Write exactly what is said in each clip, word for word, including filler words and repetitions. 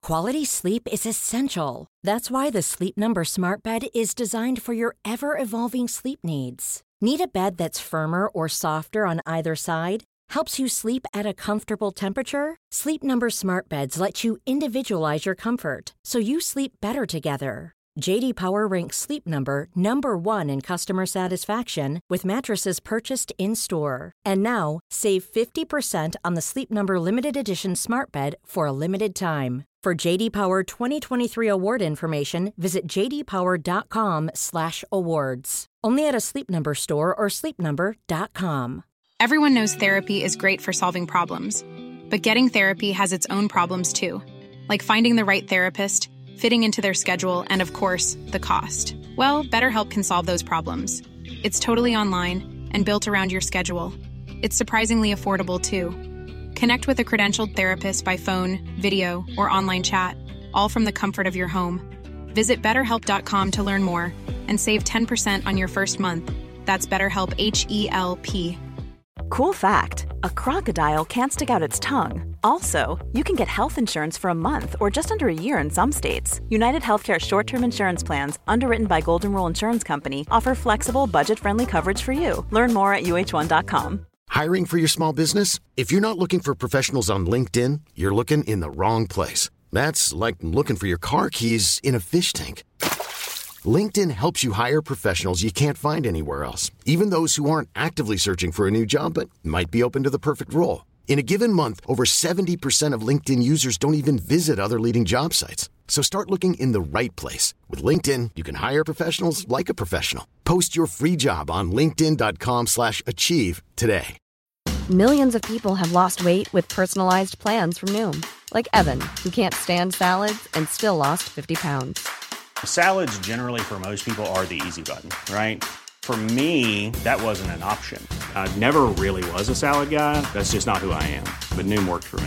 Quality sleep is essential. That's why the Sleep Number Smart Bed is designed for your ever-evolving sleep needs. Need a bed that's firmer or softer on either side? Helps you sleep at a comfortable temperature? Sleep Number Smart Beds let you individualize your comfort, so you sleep better together. J D Power ranks Sleep Number number one in customer satisfaction with mattresses purchased in-store. And now, save fifty percent on the Sleep Number Limited Edition Smart Bed for a limited time. For J D Power twenty twenty-three award information, visit j d power dot com slash awards. Only at a Sleep Number store or sleep number dot com. Everyone knows therapy is great for solving problems, but getting therapy has its own problems too, like finding the right therapist, fitting into their schedule, and of course, the cost. Well, BetterHelp can solve those problems. It's totally online and built around your schedule. It's surprisingly affordable too. Connect with a credentialed therapist by phone, video, or online chat, all from the comfort of your home. Visit better help dot com to learn more and save ten percent on your first month. That's BetterHelp, H E L P. Cool fact, a crocodile can't stick out its tongue. Also, you can get health insurance for a month or just under a year in some states. United Healthcare short-term insurance plans, underwritten by Golden Rule Insurance Company, offer flexible, budget-friendly coverage for you. Learn more at U H one dot com. Hiring for your small business? If you're not looking for professionals on LinkedIn, you're looking in the wrong place. That's like looking for your car keys in a fish tank. LinkedIn helps you hire professionals you can't find anywhere else, even those who aren't actively searching for a new job but might be open to the perfect role. In a given month, over seventy percent of LinkedIn users don't even visit other leading job sites. So start looking in the right place. With LinkedIn, you can hire professionals like a professional. Post your free job on linkedin dot com slash achieve today. Millions of people have lost weight with personalized plans from Noom. Like Evan, who can't stand salads and still lost fifty pounds. Salads generally for most people are the easy button, right? For me, that wasn't an option. I never really was a salad guy. That's just not who I am. But Noom worked for me.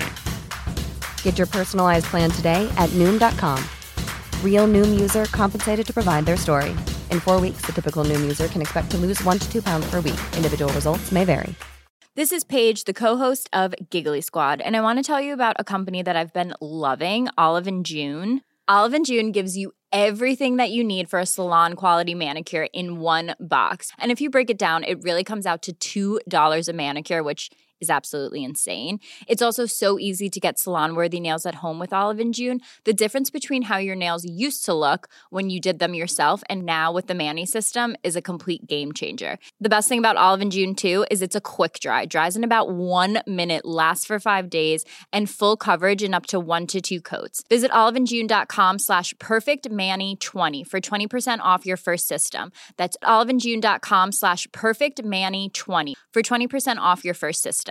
Get your personalized plan today at Noom dot com. Real Noom user compensated to provide their story. In four weeks, the typical Noom user can expect to lose one to two pounds per week. Individual results may vary. This is Paige, the co-host of Giggly Squad, and I want to tell you about a company that I've been loving, Olive and June. Olive and June gives you everything that you need for a salon-quality manicure in one box. And if you break it down, it really comes out to two dollars a manicure, which is absolutely insane. It's also so easy to get salon-worthy nails at home with Olive and June. The difference between how your nails used to look when you did them yourself and now with the Mani system is a complete game changer. The best thing about Olive and June, too, is it's a quick dry. Dries in about one minute, lasts for five days, and full coverage in up to one to two coats. Visit oliveandjune.com slash perfectmani20 for twenty percent off your first system. That's oliveandjune.com slash perfectmani20 for twenty percent off your first system.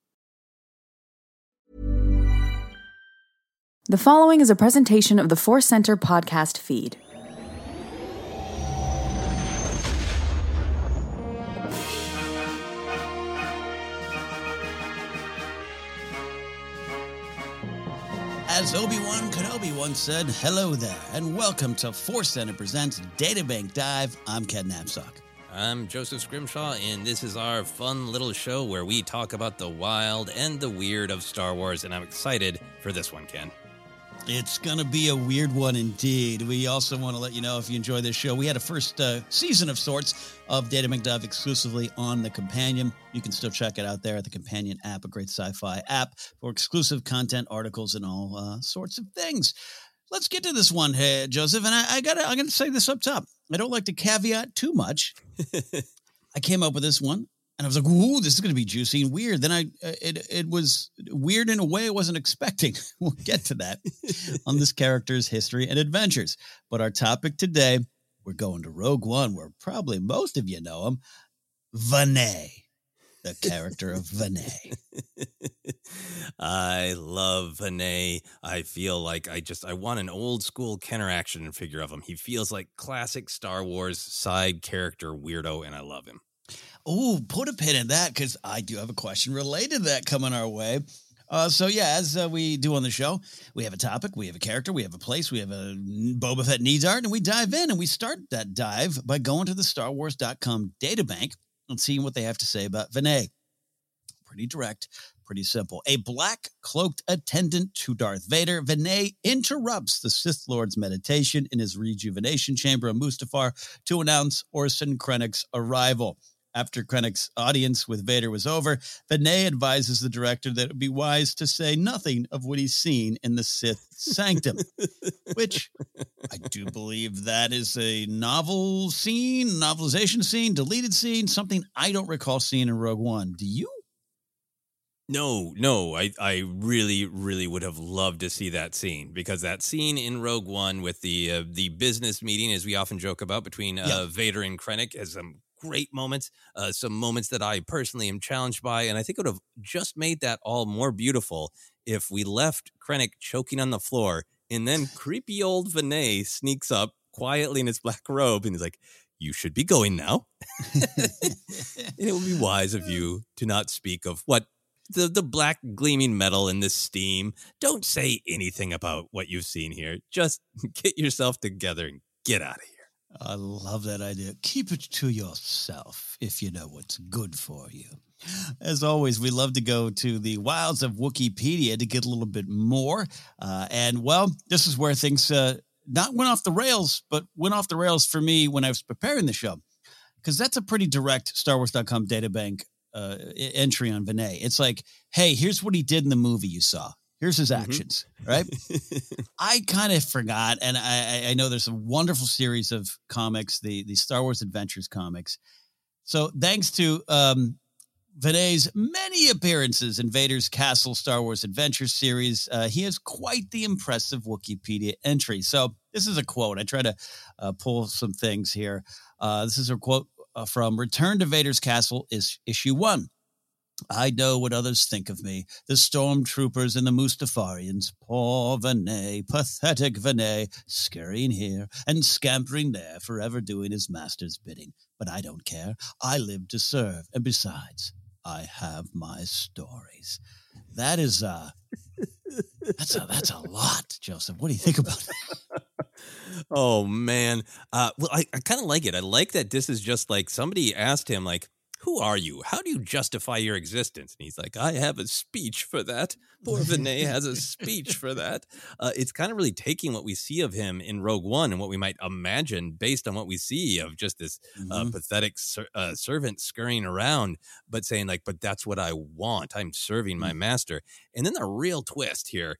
The following is a presentation of the Force Center podcast feed. As Obi-Wan Kenobi once said, hello there, and welcome to Force Center Presents Databank Dive. I'm Ken Knapsack. I'm Joseph Scrimshaw, and this is our fun little show where we talk about the wild and the weird of Star Wars, and I'm excited for this one, Ken. It's going to be a weird one indeed. We also want to let you know, if you enjoy this show, we had a first uh, season of sorts of Databank Dive exclusively on the Companion. You can still check it out there at the Companion app, a great sci-fi app for exclusive content, articles, and all uh, sorts of things. Let's get to this one, hey, Joseph, and I, I gotta, I'm going to say this up top. I don't like to caveat too much. I came up with this one, and I was like, ooh, this is going to be juicy and weird. Then I, it, it was weird in a way I wasn't expecting. We'll get to that on this character's history and adventures. But our topic today, we're going to Rogue One, where probably most of you know him, Vinay. The character of Vinay. I love Vinay. I feel like I just, I want an old school Kenner action figure of him. He feels like classic Star Wars side character weirdo, and I love him. Oh, put a pin in that, because I do have a question related to that coming our way. Uh, so yeah, as uh, we do on the show, we have a topic, we have a character, we have a place, we have a Boba Fett needs art, and we dive in, and we start that dive by going to the Star Wars dot com databank and seeing what they have to say about Vinay. Pretty direct, Pretty simple. A black-cloaked attendant to Darth Vader, Vinay interrupts the Sith Lord's meditation in his rejuvenation chamber on Mustafar to announce Orson Krennic's arrival. After Krennic's audience with Vader was over, Vinay advises the director that it would be wise to say nothing of what he's seen in the Sith Sanctum, which I do believe that is a novel scene, novelization scene, deleted scene, something I don't recall seeing in Rogue One. Do you? No, no, I, I really, really would have loved to see that scene, because that scene in Rogue One with the uh, the business meeting, as we often joke about, between uh, yeah. Vader and Krennic, has some great moments, uh, some moments that I personally am challenged by, and I think it would have just made that all more beautiful if we left Krennic choking on the floor, and then creepy old Vinay sneaks up quietly in his black robe, and he's like, "You should be going now." And it would be wise of you to not speak of what The the black gleaming metal in this steam. Don't say anything about what you've seen here. Just get yourself together and get out of here. I love that idea. Keep it to yourself if you know what's good for you. As always, we love to go to the wilds of Wikipedia to get a little bit more. Uh, and, well, this is where things uh, not went off the rails, but went off the rails for me when I was preparing the show. Because that's a pretty direct Star Wars dot com databank Uh, entry on Vinay. It's like, hey, here's what he did in the movie you saw. Here's his actions, mm-hmm. right? I kind of forgot, and I, I know there's a wonderful series of comics, the, the Star Wars Adventures comics. So thanks to um, Vinay's many appearances in Vader's Castle Star Wars Adventures series, uh, he has quite the impressive Wikipedia entry. So this is a quote. I try to uh, pull some things here. Uh, this is a quote Uh, from Return to Vader's Castle is issue one. I know what others think of me, the stormtroopers and the Mustafarians. Poor Vinay, pathetic Vinay, scurrying here and scampering there, forever doing his master's bidding. But I don't care. I live to serve. And besides, I have my stories. That is, uh, that's a, that's a lot, Joseph. What do you think about that? Oh, man. Uh, well, I, I kind of like it. I like that this is just like somebody asked him, like, who are you? How do you justify your existence? And he's like, I have a speech for that. Poor Vinay has a speech for that. Uh, it's kind of really taking what we see of him in Rogue One and what we might imagine based on what we see of just this mm-hmm. uh, pathetic ser- uh, servant scurrying around, but saying like, but that's what I want. I'm serving my master. And then the real twist here.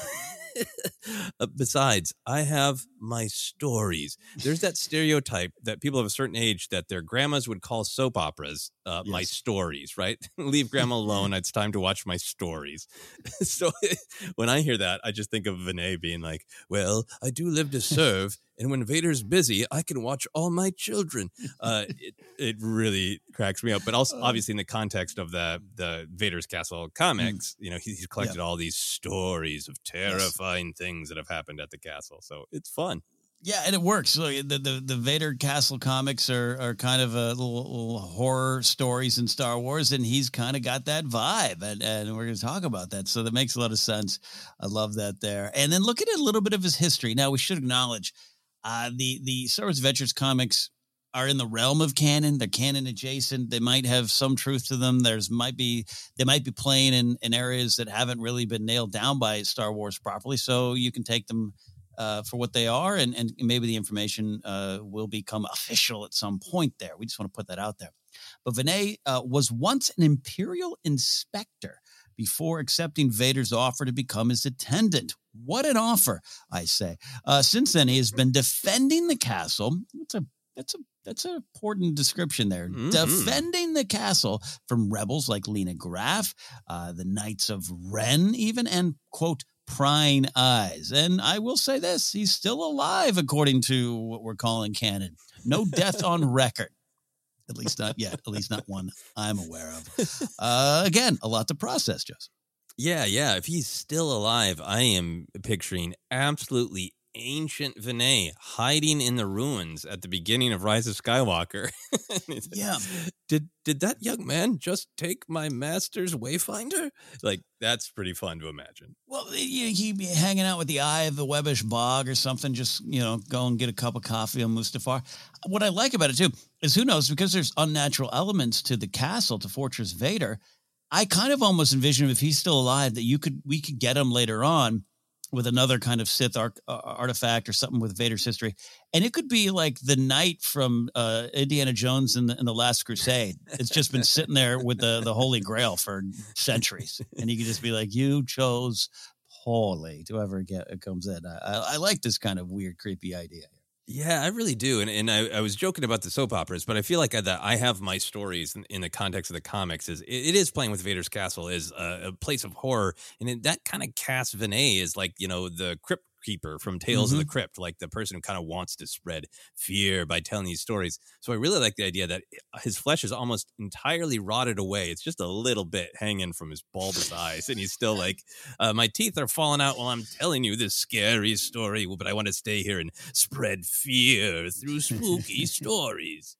Uh, besides, I have my stories. There's that stereotype that people of a certain age that their grandmas would call soap operas uh, yes. my stories, right? Leave grandma alone. It's time to watch my stories. So when I hear that, I just think of Vinay being like, well, I do live to serve. And when Vader's busy, I can watch all my children. Uh, it, it really cracks me up. But also, obviously, in the context of the the Vader's Castle comics, you know, he's collected yeah. all these stories of terrifying yes. things that have happened at the castle. So it's fun. Yeah, and it works. So the, the, the Vader Castle comics are, are kind of a little, little horror stories in Star Wars, and he's kind of got that vibe, and, and we're going to talk about that. So that makes a lot of sense. I love that there. And then look at a little bit of his history. Now, we should acknowledge uh, the, the Star Wars Adventures comics are in the realm of canon. They're canon adjacent. They might have some truth to them. There's might be they might be playing in, in areas that haven't really been nailed down by Star Wars properly. So you can take them Uh, for what they are, and, and maybe the information uh, will become official at some point there. We just want to put that out there. But Vinay uh, was once an Imperial inspector before accepting Vader's offer to become his attendant. What an offer, I say. Uh, since then, he has been defending the castle. That's a that's a that's an important description there. Mm-hmm. Defending the castle from rebels like Lena Graf, uh, the Knights of Ren, even, and quote, prying eyes. And I will say this, he's still alive, according to what we're calling canon. No death on record. At least not yet. At least not one I'm aware of. Uh, again, a lot to process, Joseph. Yeah, yeah. If he's still alive, I am picturing absolutely ancient Vinay hiding in the ruins at the beginning of Rise of Skywalker. Yeah. Did did that young man just take my master's wayfinder? Like, that's pretty fun to imagine. Well, he, he'd be hanging out with the Eye of the Webbish Bog or something, just, you know, go and get a cup of coffee on Mustafar. What I like about it, too, is who knows, because there's unnatural elements to the castle, to Fortress Vader, I kind of almost envision him, if he's still alive, that you could we could get him later on with another kind of Sith arc, uh, artifact or something with Vader's history. And it could be like the knight from uh, Indiana Jones in the, in the Last Crusade. It's just been sitting there with the, the Holy Grail for centuries. And you could just be like, you chose poorly to ever get it comes in. I, I, I like this kind of weird, creepy idea. Yeah, I really do. And and I, I was joking about the soap operas, but I feel like I, that I have my stories in, in the context of the comics. Is it, it is playing with Vader's castle is a, a place of horror. And it, that kind of casts Vinay as like, you know, the crypt keeper from Tales mm-hmm. of the Crypt, like the person who kind of wants to spread fear by telling these stories. So I really like the idea that his flesh is almost entirely rotted away. It's just a little bit hanging from his bulbous eyes. And he's still like, uh, my teeth are falling out while I'm telling you this scary story, but I want to stay here and spread fear through spooky stories.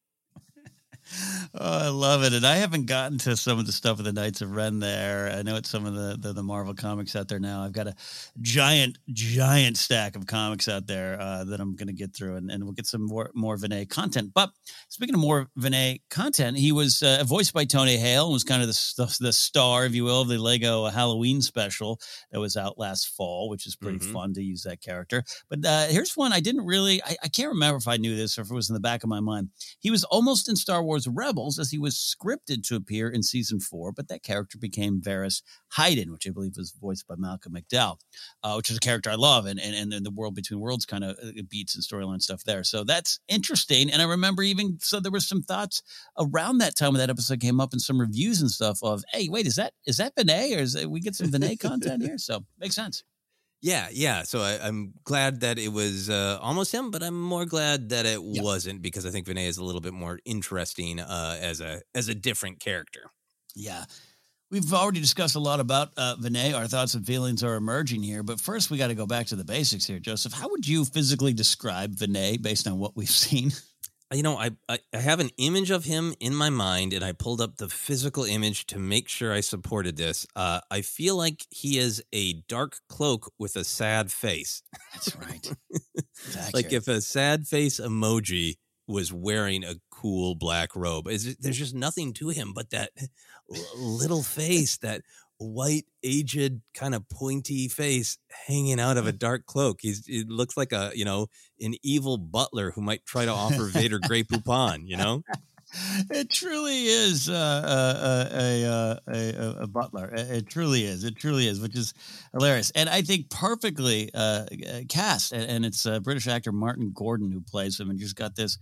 Oh, I love it. And I haven't gotten to some of the stuff with the Knights of Ren there. I know it's some of the, the, the Marvel comics out there now. I've got a giant, giant stack of comics out there uh, that I'm going to get through, and, and we'll get some more, more Vinay content. But speaking of more Vinay content, he was uh, voiced by Tony Hale and was kind of the, the, the star, if you will, of the Lego Halloween special that was out last fall, which is pretty mm-hmm. fun to use that character. But uh, here's one I didn't really, I, I can't remember if I knew this or if it was in the back of my mind. He was almost in Star Wars Rebels, as he was scripted to appear in season four, but that character became Varys Hayden, which I believe was voiced by Malcolm McDowell, uh, which is a character I love, and and, and the World Between Worlds kind of beats and storyline stuff there. So that's interesting. And I remember even, so there was some thoughts around that time when that episode came up and some reviews and stuff of, hey, wait, is that is that Vinay, or is it, we get some Vinay content here? So makes sense. Yeah, yeah. So I, I'm glad that it was uh, almost him, but I'm more glad that it yep. wasn't, because I think Vinay is a little bit more interesting uh, as a as a different character. Yeah. We've already discussed a lot about uh, Vinay. Our thoughts and feelings are emerging here. But first, we got to go back to the basics here, Joseph. How would you physically describe Vinay based on what we've seen? You know, I, I I have an image of him in my mind, and I pulled up the physical image to make sure I supported this. Uh, I feel like he is a dark cloak with a sad face. That's right. Like if a sad face emoji was wearing a cool black robe. Is it, there's just nothing to him but that little face, that white, aged, kind of pointy face hanging out of a dark cloak. He's it looks like a, you know, an evil butler who might try to offer Vader Grey Poupon, you know? It truly is uh, uh, a, a, a, a butler. It truly is. It truly is, which is hilarious. And I think perfectly uh, cast. And it's uh, British actor Martin Gordon who plays him, and just got this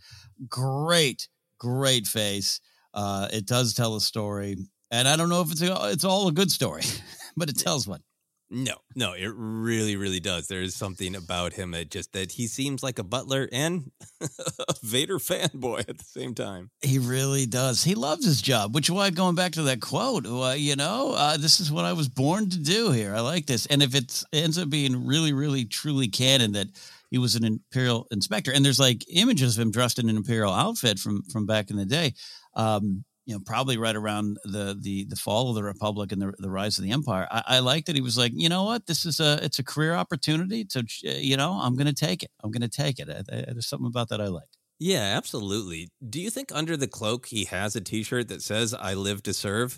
great, great face. Uh, it does tell a story. And I don't know if it's a, it's all a good story, but it tells one. No, no, it really, really does. There is something about him that just that he seems like a butler and a Vader fanboy at the same time. He really does. He loves his job, which is why, going back to that quote, uh, you know, uh, this is what I was born to do here. I like this. And if it ends up being really, really, truly canon that he was an Imperial inspector, and there's like images of him dressed in an Imperial outfit from from back in the day, um, you know, probably right around the the the fall of the Republic and the the rise of the Empire. I, I like that he was like, you know what, this is a it's a career opportunity to, you know, I'm going to take it. I'm going to take it. I, I, there's something about that I like. Yeah, absolutely. Do you think under the cloak he has a T-shirt that says "I live to serve"?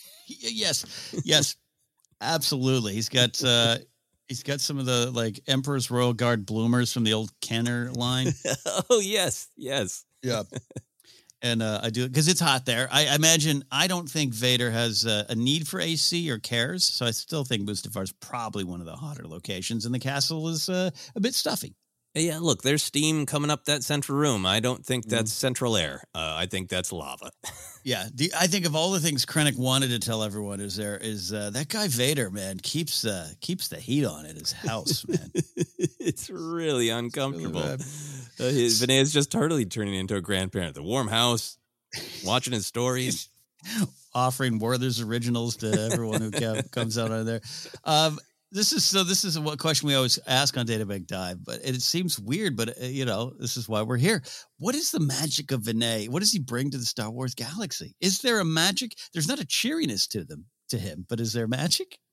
Yes, yes, absolutely. He's got uh, he's got some of the like Emperor's Royal Guard bloomers from the old Kenner line. Oh yes, yes, yeah. And uh, I do it because it's hot there. I, I imagine, I don't think Vader has uh, a need for A C or cares. So I still think Mustafar is probably one of the hotter locations. And the castle is uh, a bit stuffy. Yeah, look, there's steam coming up that central room. I don't think that's mm. central air. Uh, I think that's lava. Yeah, the, I think of all the things Krennic wanted to tell everyone is there is uh, that guy Vader, man, keeps uh, keeps the heat on at his house, man. It's really uncomfortable. Uh, his, Vinay is just totally turning into a grandparent. The warm house, watching his stories. Offering Werther's originals to everyone who comes out of there. Um, This is so. This is a question we always ask on Data Bank Dive, but it seems weird. But uh, you know, this is why we're here. What is the magic of Vinay? What does he bring to the Star Wars galaxy? Is there a magic? There's not a cheeriness to them to him, but is there magic?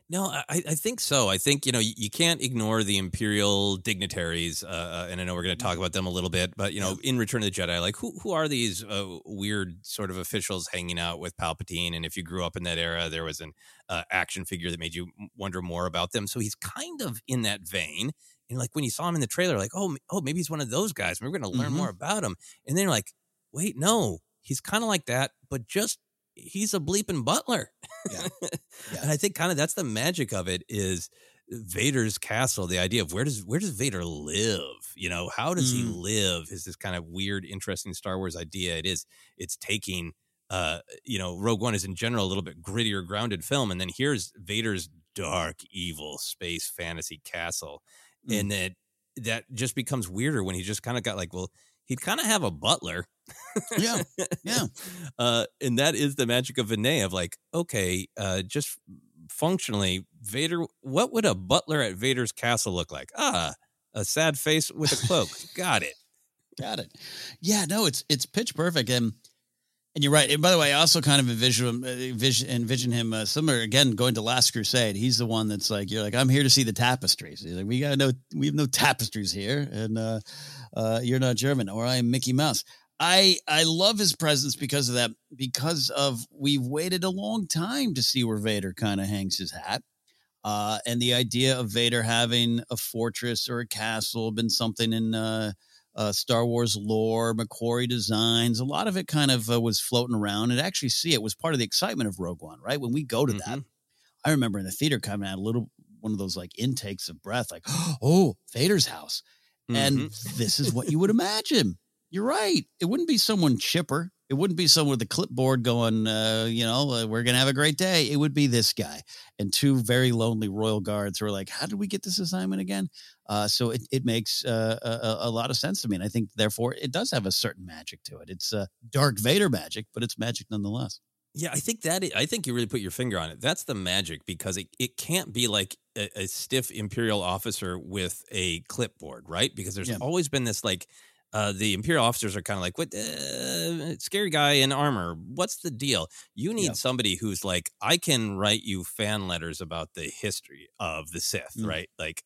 No, I, I think so. I think, you know, you, you can't ignore the Imperial dignitaries, uh, and I know we're going to talk about them a little bit, but, you know, in Return of the Jedi, like, who who are these uh, weird sort of officials hanging out with Palpatine? And if you grew up in that era, there was an uh, action figure that made you wonder more about them. So he's kind of in that vein. And, like, when you saw him in the trailer, like, oh, oh, maybe he's one of those guys. We're going to learn mm-hmm. more about him. And then you're like, wait, no, he's kind of like that, but just he's a bleeping butler. Yeah. Yeah. And I think kind of that's the magic of it is Vader's castle, the idea of where does where does Vader live? You know, how does mm. he live is this kind of weird, interesting Star Wars idea. It is, it's taking, uh, you know, Rogue One is in general a little bit grittier, grounded film. And then here's Vader's dark, evil space fantasy castle. Mm. And that, that just becomes weirder when he just kind of got like, well, he'd kind of have a butler. Yeah. Yeah. Uh, and that is the magic of Vinay of like, okay, uh, just functionally, Vader, what would a butler at Vader's castle look like? Ah, a sad face with a cloak. Got it. Got it. Yeah, no, it's it's pitch perfect. And and you're right. And by the way, I also kind of envision, envision, envision him uh, similar, again, going to Last Crusade. He's the one that's like, you're like, I'm here to see the tapestries. He's like, we got no, we have no tapestries here. And uh, uh, you're not German, or I am Mickey Mouse. I I love his presence because of that, because of we've waited a long time to see where Vader kind of hangs his hat. Uh, and the idea of Vader having a fortress or a castle been something in uh, uh, Star Wars lore, McQuarrie Designs. A lot of it kind of uh, was floating around. And actually see it was part of the excitement of Rogue One, right? When we go to mm-hmm. that, I remember in the theater coming out a little, one of those like intakes of breath, like, oh, Vader's house. Mm-hmm. And this is what you would imagine. You're right. It wouldn't be someone chipper. It wouldn't be someone with a clipboard going, uh, you know, uh, we're going to have a great day. It would be this guy and two very lonely royal guards who are like, how did we get this assignment again? Uh, so it, it makes uh, a, a lot of sense to me. And I think, therefore, it does have a certain magic to it. It's uh, Dark Vader magic, but it's magic nonetheless. Yeah, I think that I think you really put your finger on it. That's the magic, because it, it can't be like a, a stiff Imperial officer with a clipboard, right? Because there's yeah. always been this like, Uh, the Imperial officers are kind of like, what, uh, scary guy in armor. What's the deal? You need yeah. somebody who's like, I can write you fan letters about the history of the Sith, mm. right? Like,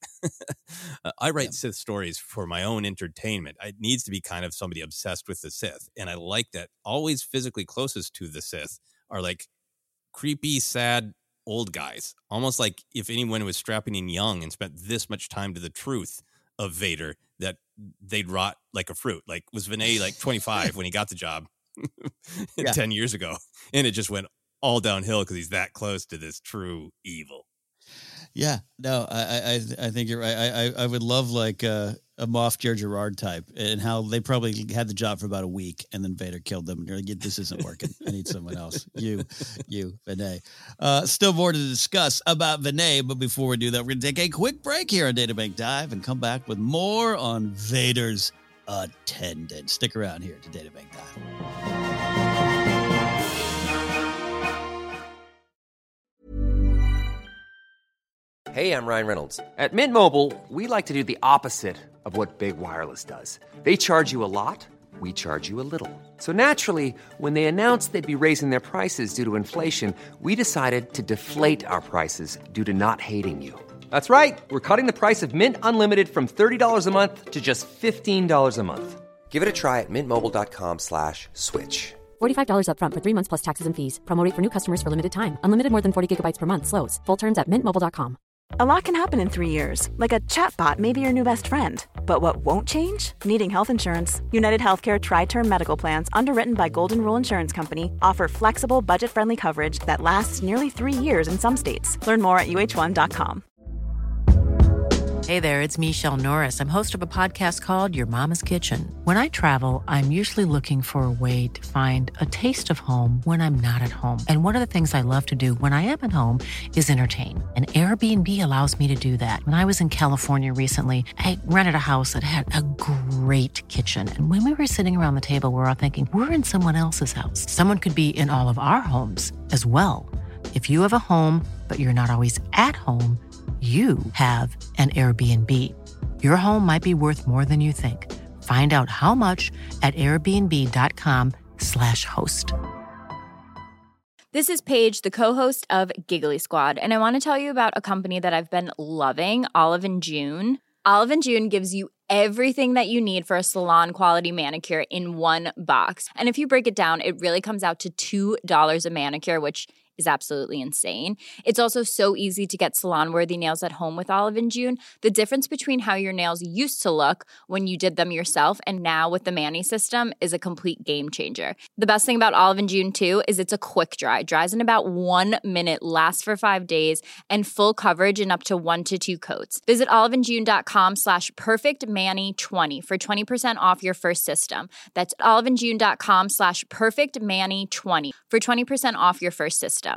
I write yeah. Sith stories for my own entertainment. It needs to be kind of somebody obsessed with the Sith. And I like that always physically closest to the Sith are like creepy, sad old guys. Almost like if anyone was strapping in young and spent this much time to the truth of Vader, that they'd rot like a fruit. Like, was Vinay like twenty-five when he got the job yeah. ten years ago? And it just went all downhill because he's that close to this true evil. Yeah, no, I I, I think you're right. I, I, I would love like uh, a Moff Jar Gerard type, and how they probably had the job for about a week, and then Vader killed them. And you're like, this isn't working. I need someone else. You, you, Vinay. Uh, still more to discuss about Vinay, but before we do that, we're going to take a quick break here on Databank Dive and come back with more on Vader's attendant. Stick around here to Databank Dive. Hey, I'm Ryan Reynolds. At Mint Mobile, we like to do the opposite of what Big Wireless does. They charge you a lot, we charge you a little. So naturally, when they announced they'd be raising their prices due to inflation, we decided to deflate our prices due to not hating you. That's right. We're cutting the price of Mint Unlimited from thirty dollars a month to just fifteen dollars a month. Give it a try at mintmobile.com slash switch. forty-five dollars up front for three months plus taxes and fees. Promo rate for new customers for limited time. Unlimited more than forty gigabytes per month. Slows full terms at mint mobile dot com. A lot can happen in three years, like a chatbot may be your new best friend. But what won't change? Needing health insurance. United Healthcare Tri-Term Medical Plans, underwritten by Golden Rule Insurance Company, offer flexible, budget-friendly coverage that lasts nearly three years in some states. Learn more at U H one dot com. Hey there, it's Michelle Norris. I'm host of a podcast called Your Mama's Kitchen. When I travel, I'm usually looking for a way to find a taste of home when I'm not at home. And one of the things I love to do when I am at home is entertain. And Airbnb allows me to do that. When I was in California recently, I rented a house that had a great kitchen. And when we were sitting around the table, we were all thinking, we're in someone else's house. Someone could be in all of our homes as well. If you have a home, but you're not always at home, you have an Airbnb. Your home might be worth more than you think. Find out how much at airbnb.com slash host. This is Paige, the co-host of Giggly Squad, and I want to tell you about a company that I've been loving, Olive and June. Olive and June gives you everything that you need for a salon-quality manicure in one box. And if you break it down, it really comes out to two dollars a manicure, which is absolutely insane. It's also so easy to get salon-worthy nails at home with Olive and June. The difference between how your nails used to look when you did them yourself and now with the Mani system is a complete game changer. The best thing about Olive and June, too, is it's a quick dry. Dries in about one minute, lasts for five days, and full coverage in up to one to two coats. Visit oliveandjune.com slash perfectmani20 for twenty percent off your first system. That's oliveandjune.com slash perfectmani20 for twenty percent off your first system.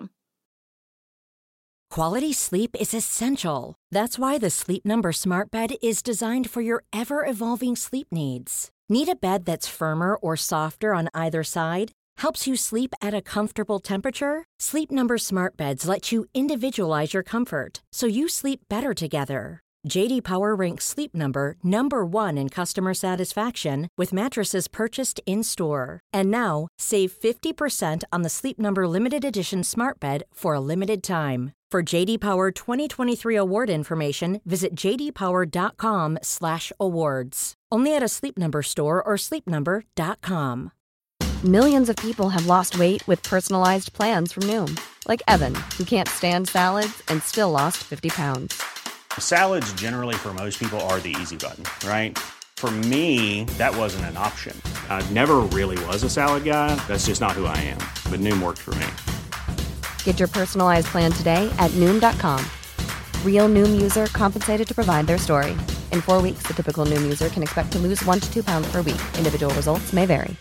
Quality sleep is essential. That's why the Sleep Number Smart Bed is designed for your ever-evolving sleep needs. Need a bed that's firmer or softer on either side? Helps you sleep at a comfortable temperature? Sleep Number Smart Beds let you individualize your comfort, so you sleep better together. J D Power ranks Sleep Number number one in customer satisfaction with mattresses purchased in-store. And now, save fifty percent on the Sleep Number Limited Edition Smart Bed for a limited time. For J D Power twenty twenty-three award information, visit jdpower.com slash awards. Only at a Sleep Number store or sleep number dot com. Millions of people have lost weight with personalized plans from Noom. Like Evan, who can't stand salads and still lost fifty pounds. Salads generally for most people are the easy button, right? For me, that wasn't an option. I never really was a salad guy. That's just not who I am. But Noom worked for me. Get your personalized plan today at Noom dot com. Real Noom user compensated to provide their story. In four weeks, the typical Noom user can expect to lose one to two pounds per week. Individual results may vary.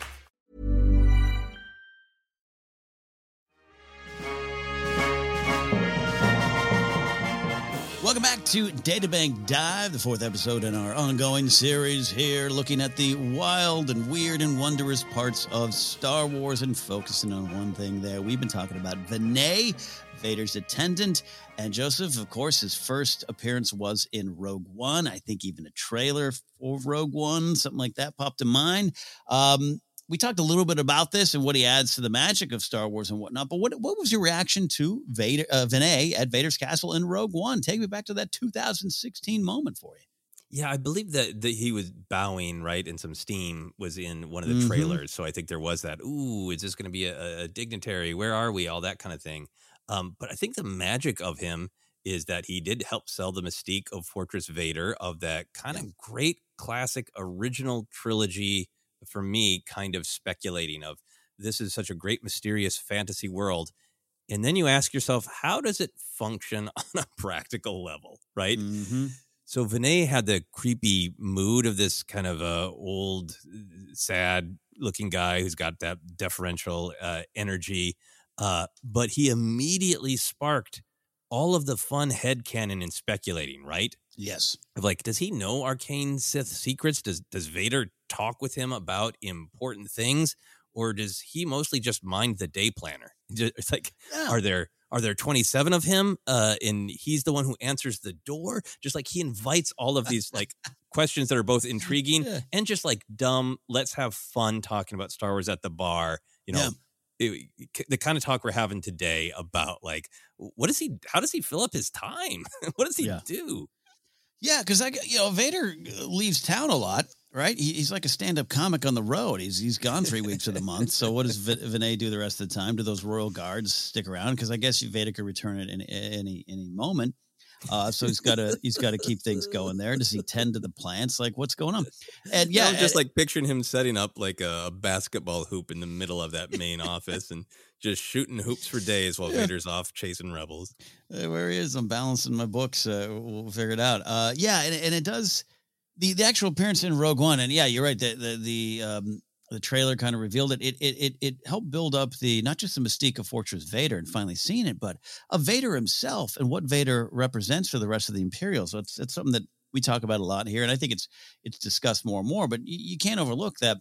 Welcome back to Databank Dive, the fourth episode in our ongoing series here, looking at the wild and weird and wondrous parts of Star Wars and focusing on one thing there. We've been talking about Vinay, Vader's attendant, and Joseph, of course, his first appearance was in Rogue One. I think even a trailer for Rogue One, something like that popped in mind. Um, We talked a little bit about this and what he adds to the magic of Star Wars and whatnot, but what what was your reaction to Vader, uh, Vinay at Vader's castle in Rogue One? Take me back to that two thousand sixteen moment for you. Yeah, I believe that, that he was bowing, right, and some steam was in one of the Mm-hmm. trailers. So I think there was that, ooh, is this going to be a, a dignitary? Where are we? All that kind of thing. Um, but I think the magic of him is that he did help sell the mystique of Fortress Vader, of that kind of great classic original trilogy, for me, kind of speculating of this is such a great mysterious fantasy world. And then you ask yourself, how does it function on a practical level, right? Mm-hmm. So Vinay had the creepy mood of this kind of uh, old, sad looking guy who's got that deferential uh, energy. Uh, but he immediately sparked all of the fun headcanon and speculating, right? Yes. Of like, does he know arcane Sith secrets? Does does Vader talk with him about important things? Or does he mostly just mind the day planner? It's like, Yeah. are there are there twenty-seven of him? Uh, and he's the one who answers the door? Just like he invites all of these like questions that are both intriguing Yeah. and just like dumb, let's have fun talking about Star Wars at the bar, you know. Yeah. It, the kind of talk we're having today about like, what does he, how does he fill up his time? What does he Yeah. do? Yeah, because I, you know, Vader leaves town a lot, right? He, he's like a stand-up comic on the road. He's he's gone three weeks of the month. So what does v- Vinay do the rest of the time? Do those royal guards stick around? Because I guess Vader could return at any any any moment. Uh, so he's got to he's got to keep things going there. Does he tend to the plants? Like, what's going on? And Yeah, yeah, I'm just and- like picturing him setting up like a basketball hoop in the middle of that main office and just shooting hoops for days while Yeah. Vader's off chasing rebels. Uh, where he is, I'm balancing my books. Uh, we'll figure it out. Uh, yeah, and, and it does the the actual appearance in Rogue One, and yeah, you're right. The the the, um, the trailer kind of revealed it. It it it it helped build up the not just the mystique of Fortress Vader and finally seeing it, but of Vader himself and what Vader represents for the rest of the Imperials. So it's it's something that we talk about a lot here, and I think it's it's discussed more and more. But you, you can't overlook that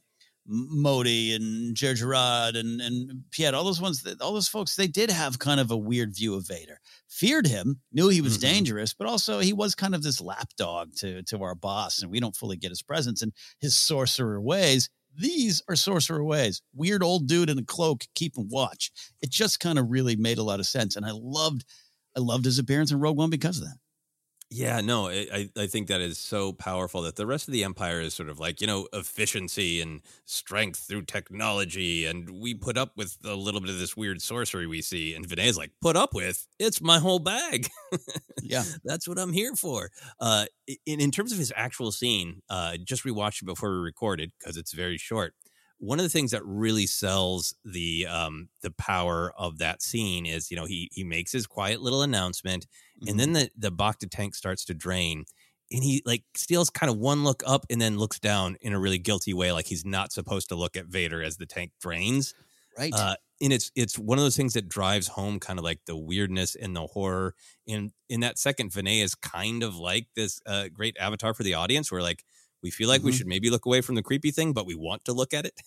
Modi and Jar Jar and and Piet, all those ones, that all those folks, they did have kind of a weird view of Vader. Feared him, knew he was Mhm. dangerous, but also he was kind of this lapdog to to our boss, and we don't fully get his presence and his sorcerer ways. these are Sorcerer Ways. Weird old dude in a cloak keeping watch. It just kind of really made a lot of sense. And I loved, I loved his appearance in Rogue One because of that. Yeah, no, I, I think that is so powerful that the rest of the Empire is sort of like, you know, efficiency and strength through technology. And we put up with a little bit of this weird sorcery we see. And Vinay's like, put up with? It's my whole bag. Yeah. That's what I'm here for. Uh, in, in terms of his actual scene, uh, just rewatched it before we recorded because it's very short. One of the things that really sells the um, the power of that scene is, you know, he he makes his quiet little announcement, mm-hmm. and then the, the Bacta tank starts to drain, and he like steals kind of one look up and then looks down in a really guilty way, like he's not supposed to look at Vader as the tank drains. Right. Uh, and it's it's one of those things that drives home kind of like the weirdness and the horror. And in that second, Vinay is kind of like this uh, great avatar for the audience where like, we feel like mm-hmm. we should maybe look away from the creepy thing, but we want to look at it.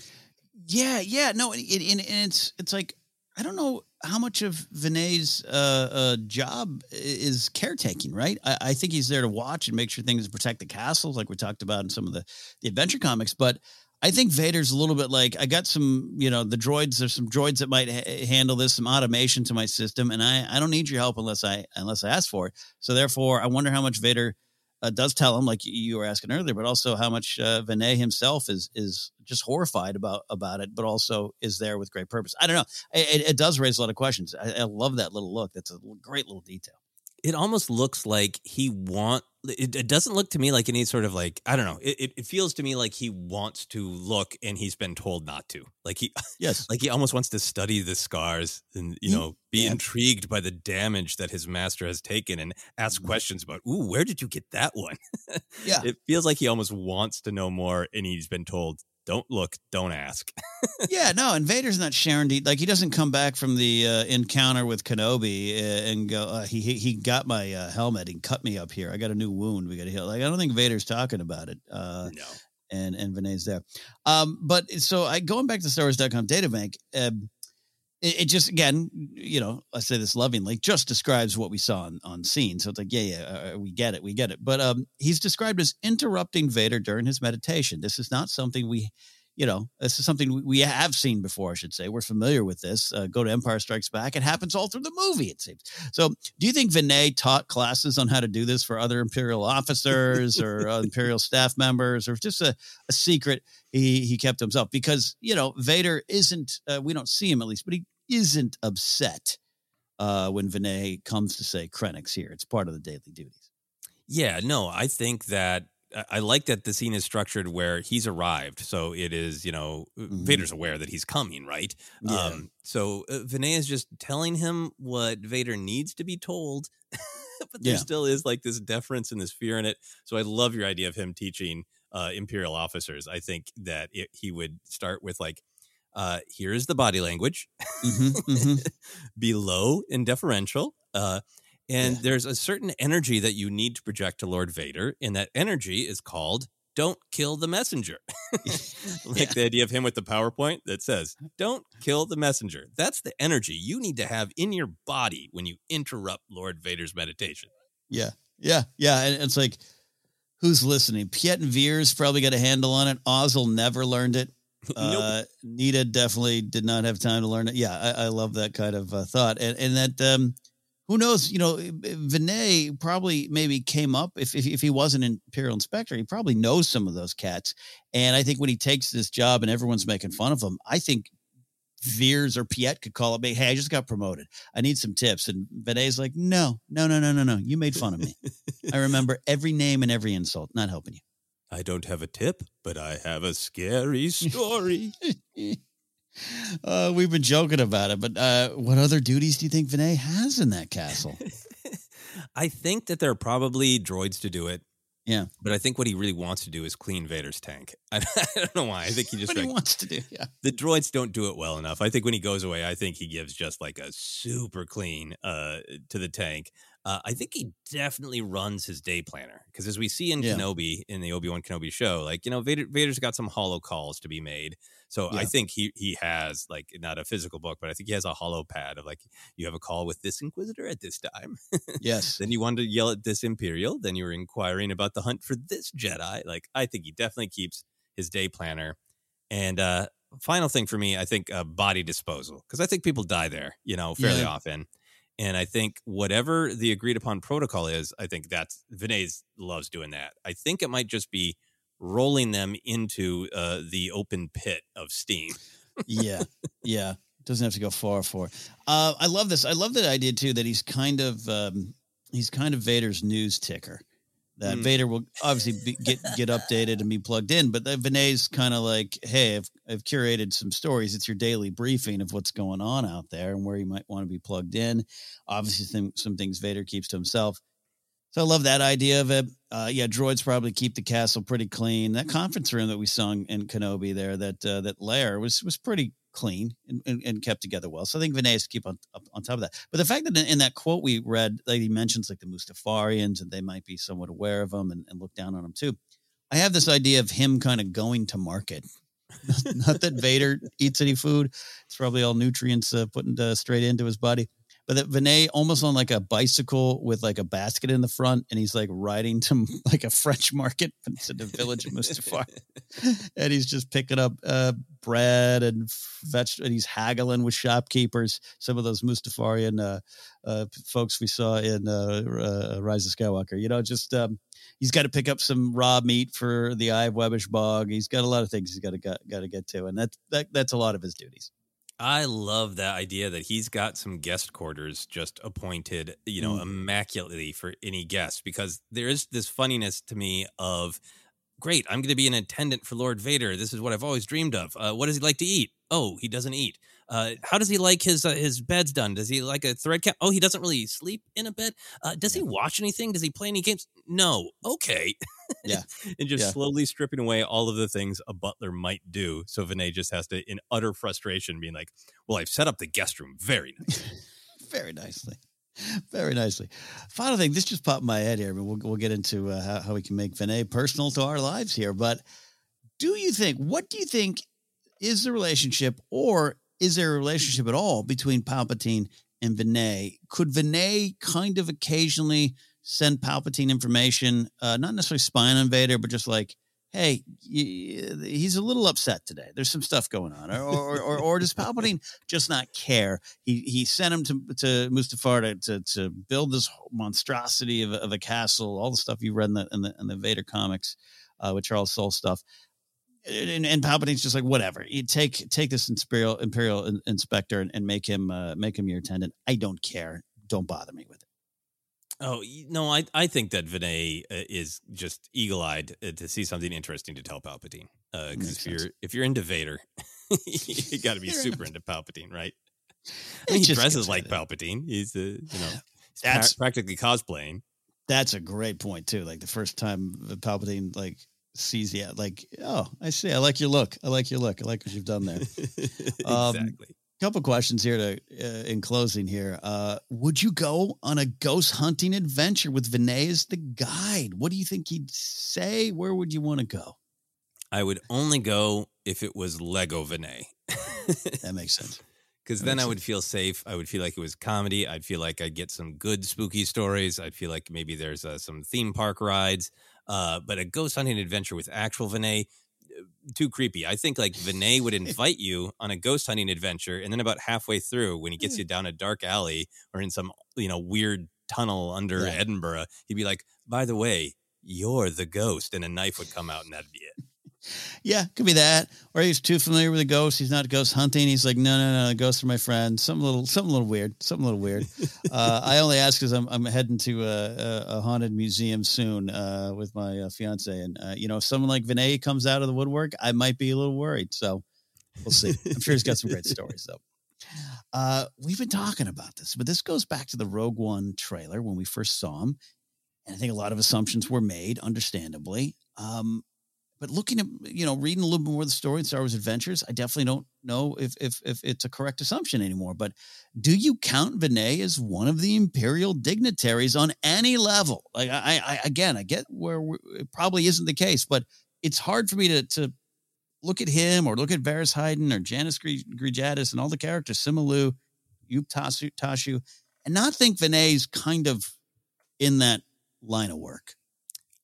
yeah, yeah. No, and, and, and it's it's like, I don't know how much of Vinay's uh, uh, job is caretaking, right? I, I think he's there to watch and make sure things protect the castles, like we talked about in some of the, the adventure comics. But I think Vader's a little bit like, I got some, you know, the droids, there's some droids that might ha- handle this, some automation to my system, and I, I don't need your help unless I unless I ask for it. So therefore, I wonder how much Vader Uh, does tell him, like you were asking earlier, but also how much uh, Vinay himself is is just horrified about about it, but also is there with great purpose. I don't know. It, it does raise a lot of questions. I, I love that little look. That's a great little detail. It almost looks like he want. It, it doesn't look to me like any sort of like, I don't know. It, it, it feels to me like he wants to look and he's been told not to. Like he, yes, like he almost wants to study the scars and, you know, be yeah. intrigued by the damage that his master has taken and ask mm-hmm. questions about, ooh, where did you get that one? Yeah. It feels like he almost wants to know more and he's been told, don't look, don't ask. Yeah, no, and Vader's not sharing. De- like he doesn't come back from the uh, encounter with Kenobi uh, and go, uh, he, he he got my uh, helmet and cut me up here. I got a new wound. We got to heal. Like I don't think Vader's talking about it. Uh, no. And and Vinay's there. Um, but so I going back to Star Wars dot com databank. Um, it, it just again, you know, I say this lovingly, just describes what we saw on, on scene. So it's like, yeah, yeah, uh, we get it, we get it. But um, he's described as interrupting Vader during his meditation. This is not something we, you know, this is something we have seen before, I should say. We're familiar with this. Uh, go to Empire Strikes Back. It happens all through the movie, it seems. So do you think Vinay taught classes on how to do this for other Imperial officers or uh, Imperial staff members, or just a, a secret he, he kept to himself? Because, you know, Vader isn't, uh, we don't see him at least, but he isn't upset uh, when Vinay comes to say Krennic's here. It's part of the daily duties. Yeah, no, I think that I like that the scene is structured where he's arrived. So it is, you know, mm-hmm. Vader's aware that he's coming, right? Yeah. Um, so uh, Vinay is just telling him what Vader needs to be told, but there Yeah. still is like this deference and this fear in it. So I love your idea of him teaching uh, Imperial officers. I think that it, he would start with like, uh, here's the body language, Mm-hmm, mm-hmm. be low and deferential. Uh, And Yeah. there's a certain energy that you need to project to Lord Vader, and that energy is called "Don't kill the messenger." Like Yeah. the idea of him with the PowerPoint that says "Don't kill the messenger." That's the energy you need to have in your body when you interrupt Lord Vader's meditation. Yeah, yeah, yeah. And it's like, who's listening? Piet and Veers probably got a handle on it. Ozzel never learned it. Uh, Nita definitely did not have time to learn it. Yeah, I, I love that kind of uh, thought. And, and that, um, who knows, you know, Vinay probably maybe came up, if, if if he wasn't an Imperial Inspector, he probably knows some of those cats. And I think when he takes this job and everyone's making fun of him, I think Veers or Piet could call up, hey, I just got promoted. I need some tips. And Vinay's like, no, no, no, no, no, no. You made fun of me. I remember every name and every insult. Not helping you. I don't have a tip, but I have a scary story. Uh, we've been joking about it, but uh, what other duties do you think Vinay has in that castle? I think that there are probably droids to do it. Yeah. But I think what he really wants to do is clean Vader's tank. I, I don't know why. I think he just what like, he wants to do. Yeah. The droids don't do it well enough. I think when he goes away, I think he gives just like a super clean uh, to the tank. Uh, I think he definitely runs his day planner because as we see in Yeah. Kenobi, in the Obi-Wan Kenobi show, like, you know, Vader, Vader's got some holo calls to be made. So Yeah. I think he he has like not a physical book, but I think he has a holo pad of like, you have a call with this Inquisitor at this time. Yes. Then you wanted to yell at this Imperial. Then you were inquiring about the hunt for this Jedi. Like, I think he definitely keeps his day planner And uh, final thing for me, I think uh, body disposal, because I think people die there, you know, fairly Yeah. often. And I think whatever the agreed upon protocol is, I think that's Vinay loves doing that. I think it might just be rolling them into uh, the open pit of steam. yeah, yeah. Doesn't have to go far for. Uh, I love this. I love the idea too that he's kind of um, he's kind of Vader's news ticker. That Mm. Vader will obviously be, get get updated and be plugged in, but that Vinay's kind of like, hey, I've I've curated some stories. It's your daily briefing of what's going on out there and where you might want to be plugged in. Obviously, some some things Vader keeps to himself. So I love that idea of it. Uh, yeah, droids probably keep the castle pretty clean. That conference room that we saw in Kenobi there, that uh, that lair was was pretty clean and, and, and kept together well. So I think Vinay has to keep on up, on top of that. But the fact that in, in that quote we read, like he mentions like the Mustafarians and they might be somewhat aware of them and, and look down on them too. I have this idea of him kind of going to market. Not that Vader eats any food. It's probably all nutrients uh, put into, straight into his body. But that Vinay almost on like a bicycle with like a basket in the front, and he's like riding to like a French market, but it's in the village of Mustafar, and he's just picking up uh, bread and vegetables, and he's haggling with shopkeepers. Some of those Mustafarian uh, uh, folks we saw in uh, uh, Rise of Skywalker, you know, just um, he's got to pick up some raw meat for the Eye of Webbish Bog. He's got a lot of things he's got to got, got to get to, and that's that that's a lot of his duties. I love that idea that he's got some guest quarters just appointed, you know, mm. immaculately for any guest, because there is this funniness to me of, great, I'm going to be an attendant for Lord Vader. This is what I've always dreamed of. Uh, what does he like to eat? Oh, he doesn't eat. Uh, how does he like his uh, his beds done? Does he like a thread count? Oh, he doesn't really sleep in a bed. Uh, does he watch anything? Does he play any games? No. Okay. Yeah. And just yeah. slowly stripping away all of the things a butler might do. So Vinay just has to, in utter frustration, being like, well, I've set up the guest room very nicely. very nicely. Very nicely. Final thing, this just popped in my head here. I mean, we'll, we'll get into uh, how, how we can make Vinay personal to our lives here. But do you think, what do you think is the relationship, or is there a relationship at all between Palpatine and Vinay? Could Vinay kind of occasionally send Palpatine information, uh, not necessarily spying on Vader, but just like, hey, he's a little upset today. There's some stuff going on. Or or, or, or does Palpatine just not care? He he sent him to, to Mustafar to, to, to build this monstrosity of, of a castle, all the stuff you read in the, in the, in the Vader comics, uh, with Charles Soule stuff. And, and Palpatine's just like, whatever. You take take this imperial imperial in, inspector and, and make him uh, make him your attendant. I don't care. Don't bother me with it. Oh no, I I think that Vinay uh, is just eagle eyed uh, to see something interesting to tell Palpatine. Because uh, if sense. you're if you're into Vader, you got to be super into Palpatine, right? I mean, he dresses like Palpatine. He's uh, you know he's that's pra- practically cosplaying. That's a great point too. Like the first time Palpatine like. sees yeah like oh I see I like your look I like your look I like what you've done there. um, exactly. Couple questions here to uh, in closing here. Uh, would you go on a ghost hunting adventure with Vinay as the guide? What do you think he'd say? Where would you want to go? I would only go if it was Lego Vinay. That makes sense. Because then I would feel safe. I would feel like it was comedy. I'd feel like I'd get some good spooky stories. I'd feel like maybe there's uh, some theme park rides. Uh, but a ghost hunting adventure with actual Vinay, too creepy. I think like Vinay would invite you on a ghost hunting adventure, and then about halfway through, when he gets you down a dark alley or in some you know weird tunnel under yeah. Edinburgh, he'd be like, "By the way, you're the ghost," and a knife would come out, and that'd be it. Yeah, could be that. Or he's too familiar with the ghost. He's not ghost hunting. He's like, no, no, no, the ghosts are my friend. Something a little, something a little weird. Something a little weird. uh, I only ask because I'm I'm heading to a, a haunted museum soon uh, with my uh, fiance, and uh, you know, if someone like Vinay comes out of the woodwork, I might be a little worried. So we'll see. I'm sure he's got some great stories though. Uh, we've been talking about this, but this goes back to the Rogue One trailer when we first saw him, and I think a lot of assumptions were made, understandably. Um, But looking at, you know, reading a little bit more of the story in Star Wars Adventures, I definitely don't know if if if it's a correct assumption anymore. But do you count Vinay as one of the Imperial dignitaries on any level? Like, I, I again, I get where it probably isn't the case, but it's hard for me to to look at him or look at Varys Hayden or Janice Grijatis and all the characters, Simu, Yup Tashu, Tashu, and not think Vinay's kind of in that line of work.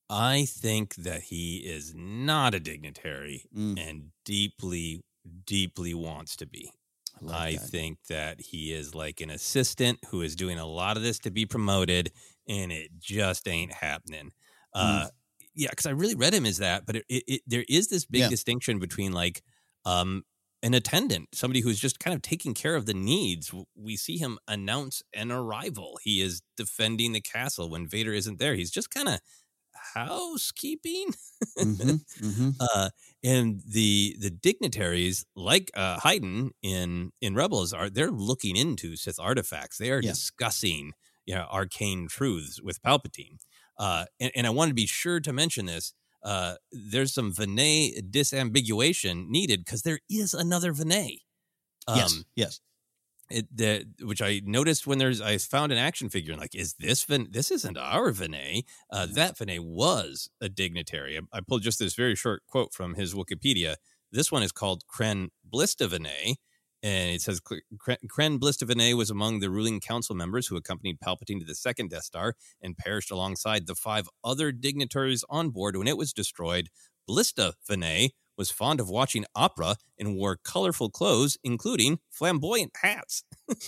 I think that he is not a dignitary Mm. and deeply, deeply wants to be. I, like I that. think that he is like an assistant who is doing a lot of this to be promoted, and it just ain't happening. Uh, yeah, because I really read him as that, but it, it, it, there is this big Yeah. distinction between like um, an attendant, somebody who's just kind of taking care of the needs. W- We see him announce an arrival. He is defending the castle when Vader isn't there. He's just kind of housekeeping. Mhm, mhm. uh, and the the dignitaries like uh, Hayden in in Rebels are they're looking into Sith artifacts. They are Yeah. discussing you know arcane truths with Palpatine. Uh, and, and I want to be sure to mention this. Uh, there's some Vinay disambiguation needed because there is another Vinay. Um, Yes, yes. It, the, which I noticed when there's, I found an action figure and like, is this Vin? This isn't our Vinay. Uh, that Vinay was a dignitary. I, I pulled just this very short quote from his Wikipedia. This one is called Kren Blista Vinay, and it says Kren, Kren Blista Vinay was among the ruling council members who accompanied Palpatine to the second Death Star and perished alongside the five other dignitaries on board when it was destroyed. Blista Vinay was fond of watching opera and wore colorful clothes, including flamboyant hats.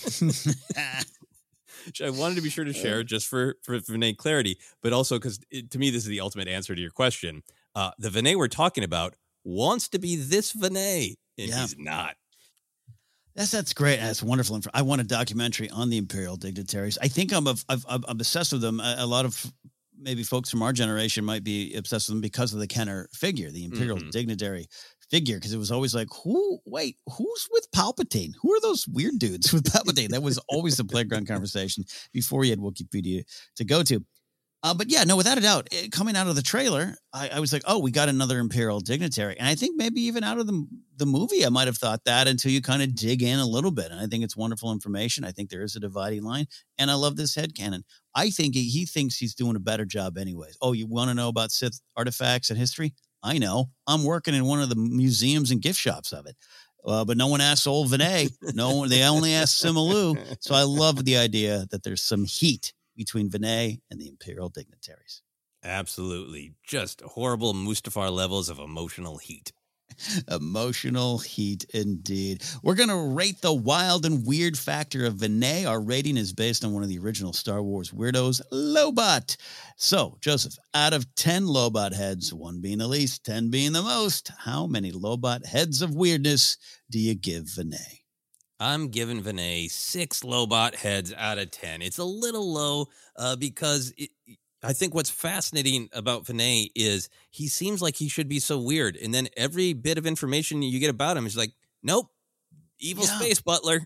Which I wanted to be sure to share just for, for Vinay clarity, but also because to me, this is the ultimate answer to your question. Uh, the Vinay we're talking about wants to be this Vinay, and Yeah. he's not. That's that's great. That's wonderful. Inf- I want a documentary on the imperial dignitaries. I think I'm a, I've, I'm obsessed with them. A, a lot of maybe folks from our generation might be obsessed with them because of the Kenner figure, the imperial Mhm. dignitary figure, because it was always like, who? Wait, who's with Palpatine? Who are those weird dudes with Palpatine? That was always the playground conversation before you had Wikipedia to go to. Uh, but yeah, no, without a doubt, it, coming out of the trailer, I, I was like, oh, we got another imperial dignitary. And I think maybe even out of the, the movie, I might have thought that until you kind of dig in a little bit. And I think it's wonderful information. I think there is a dividing line. And I love this headcanon. I think he, he thinks he's doing a better job anyways. Oh, you want to know about Sith artifacts and history? I know. I'm working in one of the museums and gift shops of it. Uh, but no one asks old Vinay. No one, they only ask Simalu. So I love the idea that there's some heat between Vinay and the imperial dignitaries. Absolutely. Just horrible Mustafar levels of emotional heat. Emotional heat indeed. We're going to rate the wild and weird factor of Vinay. Our rating is based on one of the original Star Wars weirdos, Lobot. So, Joseph, out of ten Lobot heads, one being the least, ten being the most, how many Lobot heads of weirdness do you give Vinay? I'm giving Vinay six Lobot heads out of ten. It's a little low uh, because it, I think what's fascinating about Vinay is he seems like he should be so weird. And then every bit of information you get about him is like, nope, evil Yeah. space butler.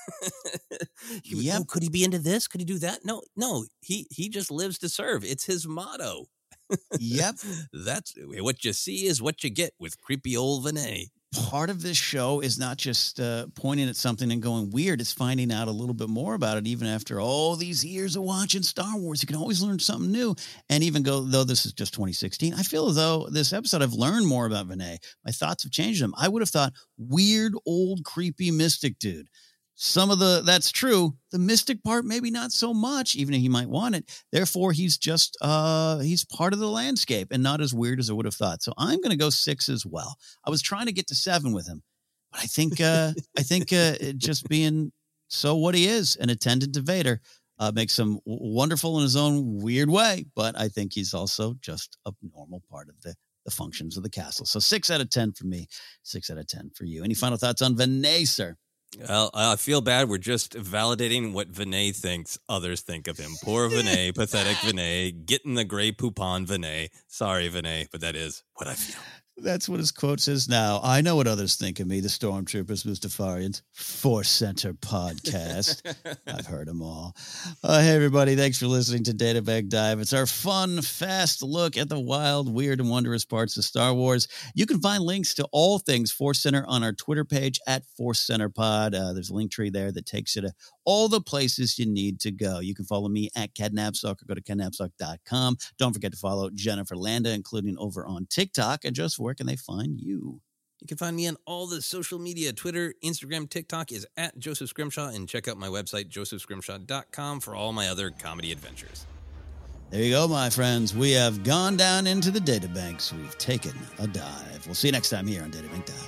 he, Yep. oh, could he be into this? Could he do that? No, no, he, he just lives to serve. It's his motto. Yep. That's what you see is what you get with creepy old Vinay. Part of this show is not just uh, pointing at something and going weird. It's finding out a little bit more about it. Even after all these years of watching Star Wars, you can always learn something new. And even go, though this is just twenty sixteen, I feel as though this episode I've learned more about Vinay. My thoughts have changed him. I would have thought weird, old, creepy mystic dude. Some of the, that's true. The mystic part, maybe not so much, even if he might want it. Therefore, he's just, uh, he's part of the landscape and not as weird as I would have thought. So I'm going to go six as well. I was trying to get to seven with him, but I think, uh, I think, uh, it just being so what he is, an attendant to Vader, uh, makes him w- wonderful in his own weird way. But I think he's also just a normal part of the, the functions of the castle. So six out of ten for me, six out of ten for you. Any final thoughts on Vinay, sir? Well, I feel bad. We're just validating what Vinay thinks others think of him. Poor Vinay, pathetic Vinay, getting the gray poop on Vinay. Sorry, Vinay, but that is what I feel. That's what his quote says now. I know what others think of me, the Stormtroopers, Mustafarians. Force Center Podcast. I've heard them all. Uh, hey, everybody. Thanks for listening to Data Bag Dive. It's our fun, fast look at the wild, weird, and wondrous parts of Star Wars. You can find links to all things Force Center on our Twitter page at Force Center Pod. Uh, there's a link tree there that takes you to all the places you need to go. You can follow me at Cadnapsock or go to cadnapsock dot com. Don't forget to follow Jennifer Landa, including over on TikTok. And Joseph, where can they find you? You can find me on all the social media. Twitter, Instagram, TikTok is at Joseph Scrimshaw. And check out my website, joseph scrimshaw dot com for all my other comedy adventures. There you go, my friends. We have gone down into the databanks. We've taken a dive. We'll see you next time here on Databank Dive.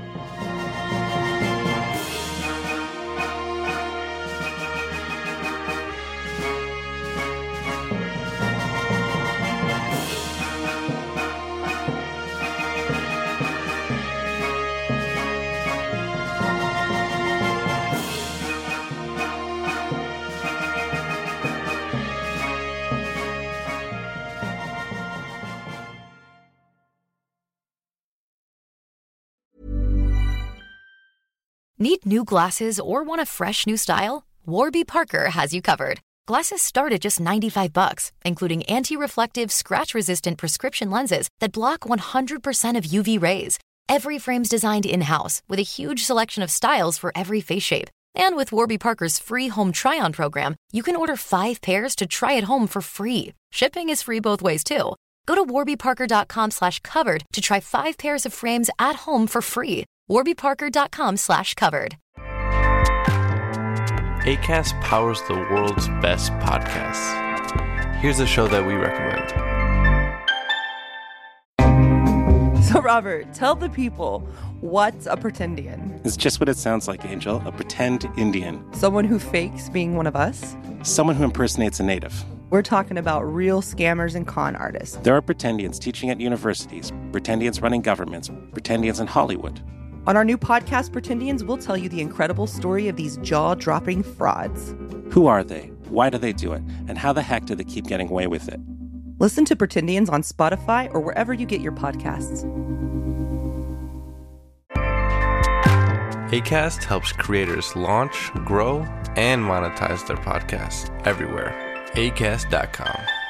Need new glasses or want a fresh new style? Warby Parker has you covered. Glasses start at just ninety-five bucks, including anti-reflective, scratch-resistant prescription lenses that block one hundred percent of U V rays. Every frame's designed in-house with a huge selection of styles for every face shape. And with Warby Parker's free home try-on program, you can order five pairs to try at home for free. Shipping is free both ways, too. Go to warbyparker.com slash covered to try five pairs of frames at home for free. warbyparker.com slash covered. Acast powers the world's best podcasts. Here's a show that we recommend. So, Robert, tell the people, what's a pretendian? It's just what it sounds like, Angel. A pretend Indian. Someone who fakes being one of us? Someone who impersonates a native. We're talking about real scammers and con artists. There are pretendians teaching at universities, pretendians running governments, pretendians in Hollywood. On our new podcast, Pretendians, we'll tell you the incredible story of these jaw-dropping frauds. Who are they? Why do they do it? And how the heck do they keep getting away with it? Listen to Pretendians on Spotify or wherever you get your podcasts. Acast helps creators launch, grow, and monetize their podcasts everywhere. Acast dot com.